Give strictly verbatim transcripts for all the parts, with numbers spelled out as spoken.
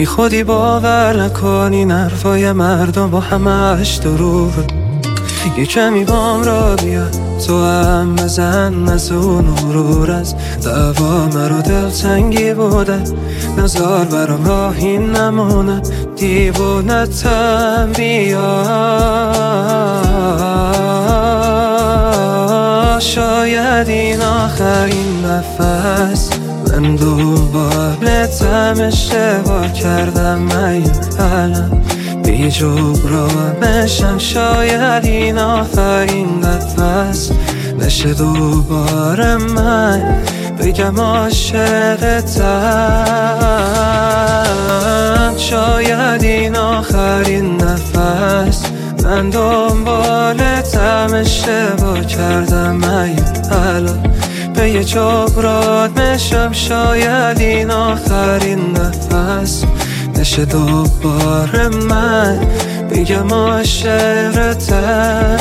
بی خودی باور نکنی نرفای مردم با همش دروغ. یه کمی بام را بیا تو هم بزن از اون غرور، از دعوا مرا دلتنگی بوده نزار برام راهی نمونه دیوونتم بیا. شاید این آخرین نفس من دنبالتم اشتباه کردم من الان بی جبرانشم. شاید این آخرین نفس نشه دوباره من بگم عاشقتم. شاید این آخرین نفس من دنبالتم اشتباه کردم من الان به یه جبرانشم. شاید این آخرین نفس نشه دوباره من بگم عاشقتم.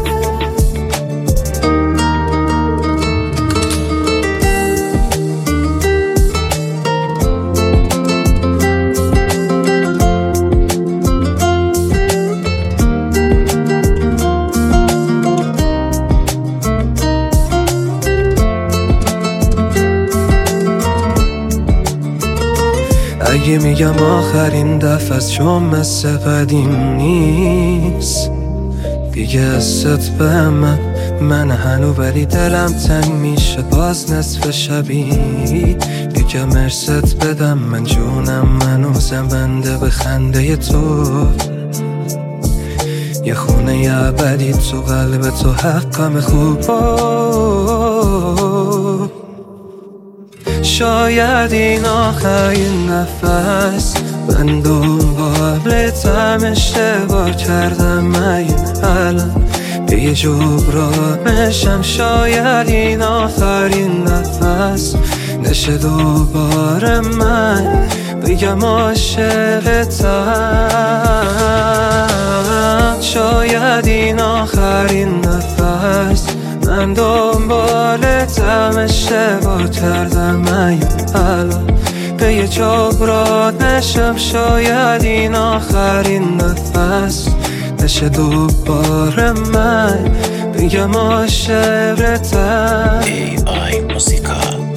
اگه میگم آخرین دفعه است چون مثل قدیم نیست دیگه ازت به من من هنو ولی دلم تنگ میشه باز نصف شبی دیگه مرست بدم من جونم منوزم بنده به خنده تو. یه خونه ابدی تو قلب تو حقم خوب. شاید این آخرین نفس من دنبالتم اشتباه کردم من الان بی جبرانشم. شاید این آخرین نفس نشه دوباره من بگم عاشقتم. شاید این آخرین نفس من دنبالتم اشتباه کردم من الان به یه جبرانشم. شاید این آخرین نفس نشه دوباره من بگم عاشقتم. ای آی موسیقا